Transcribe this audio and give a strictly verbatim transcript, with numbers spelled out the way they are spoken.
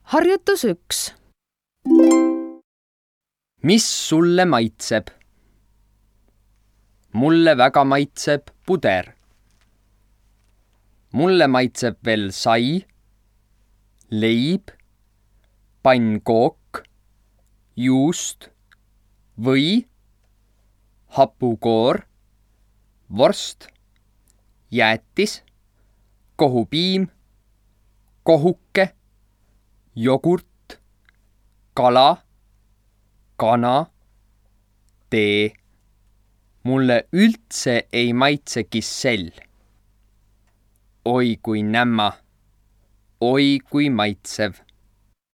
Harjutus üks. Mis sulle maitseb? Mulle väga maitseb puder. Mulle maitseb veel sai, leib, pannkook, juust või hapukoor, vorst, jäätis, kohupiim, kohuke, jogurt, kala, kana, tee. Mulle üldse ei maitse kissell. Oi kui nämma, oi kui maitsev.